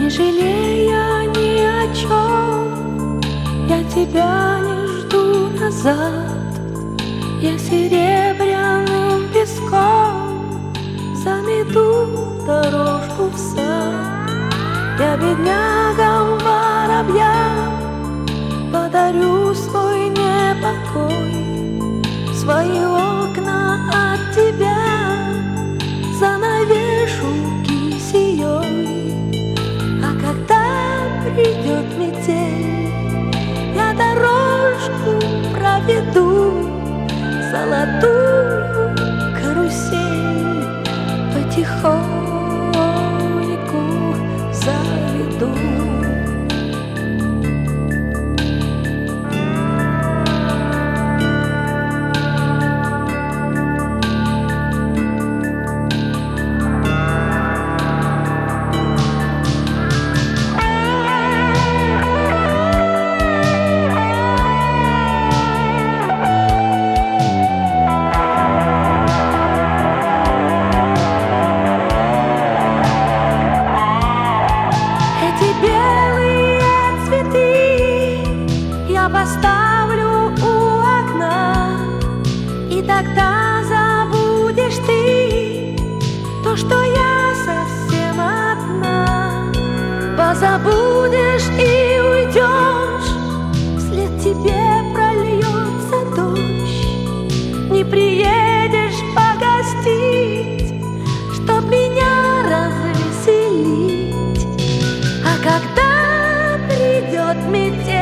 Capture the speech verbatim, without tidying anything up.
Не жалея ни о чем, я тебя не жду назад. Я серебряным песком замету дорожку в сад. Я беднягам воробьям подарю свой непокой. Свои окна от тебя занавешу кисеей. А когда придет метель, я дорожку проведу, золотую карусель потихоньку заведу. Поставлю у окна, и тогда забудешь ты то, что я совсем одна. Позабудешь и уйдешь, вслед тебе прольется дождь. Не приедешь погостить, чтоб меня развеселить. А когда придет метель,